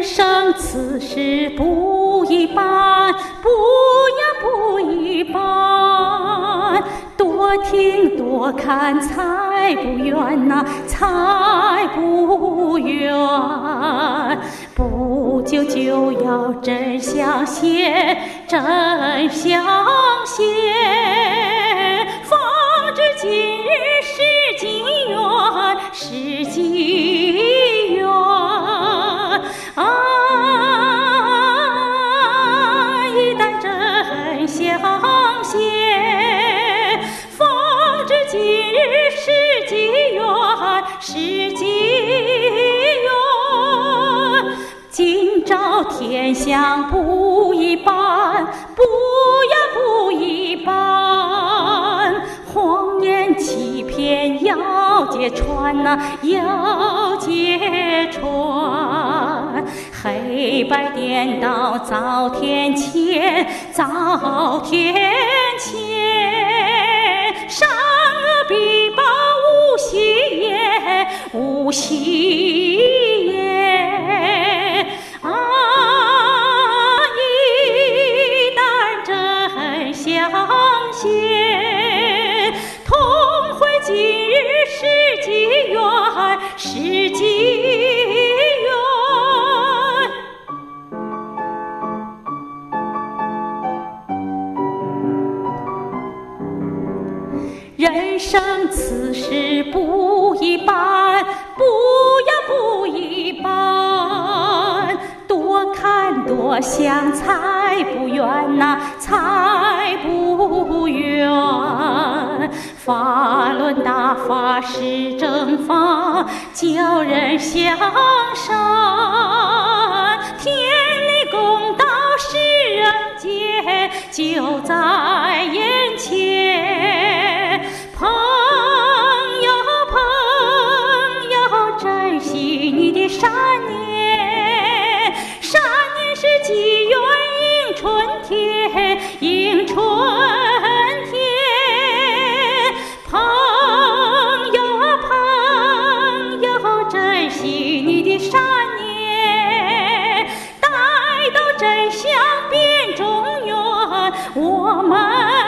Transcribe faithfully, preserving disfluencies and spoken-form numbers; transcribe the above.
人生此事不一般，不呀不一般。多听多看才不远呐、才不远。不久就要真相现，真相现。方知今日是今缘，是今缘。啊，一旦真相现，方知今日是今缘，是今缘。今朝天象不一般，不呀不一般。谎言欺骗要揭穿呐、要揭穿。黑白颠倒遭天谴，遭天谴。善恶必报无戏言，无戏言。啊，一旦真相现，痛悔今日是今缘，是今缘。人生此事不一般，不呀不一般。多看多想才不远呐、才不远。法论大法是正法，教人向善。天理公道是人间，就在眼前。朋友朋友，珍惜你的善念，善念是机缘迎春天，迎春天。朋友朋友，珍惜你的善念，待到真相辨中原，我们